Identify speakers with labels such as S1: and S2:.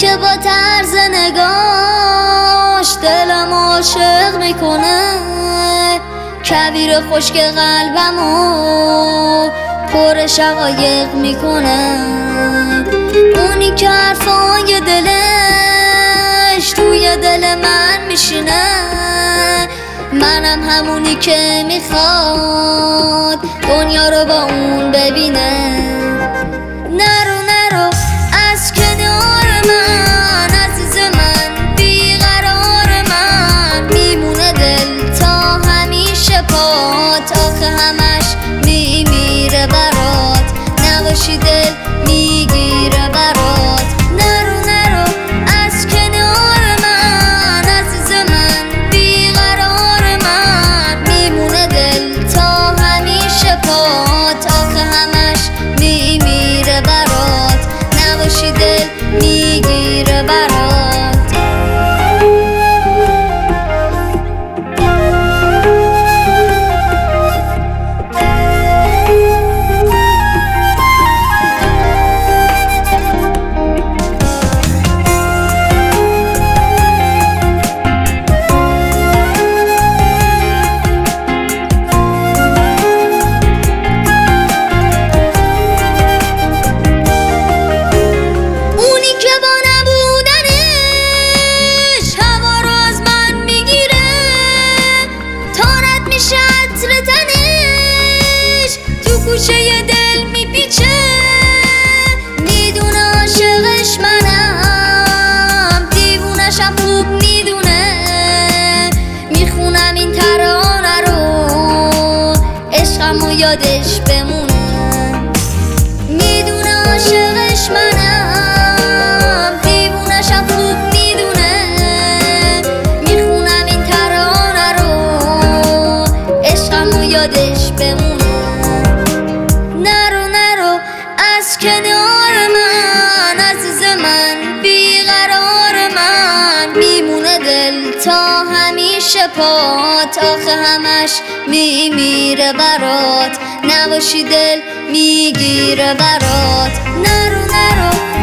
S1: که با طرز نگاش دلم عاشق میکنه، کویر خشک قلبمو پر شقایق میکنه. اونی که حرفای دلش توی دل من میشینه، منم همونی که میخواد دنیا رو با اون ببینه. نرو نرو از کنار من عزیز من، بیقرار من میمونه دل تا همیشه پات، آخه همش میمیره برات، نباشی دل میگیره برات. نرو نرو از کنار من عزیز من، بیقرار من میمونه دل تا همیشه پات، آخه همش میمیره برات، نباشی دل میگیره برات. گوشه دل میپیچه، میدونه عاشقش منم، دیوونشم خوب میدونه، میخونم این ترانه رو عشقمو یادش بمونه. میدونه عاشقش منم، دیوونشم خوب میدونه، میخونم این ترانه رو عشقمو یادش بمونه. نرو نرو از کنار من عزیز من، بیقرار من میمونه دل تا همیشه پات، آخه همش میمیره برات، نباشی دل میگیره برات. نرو نرو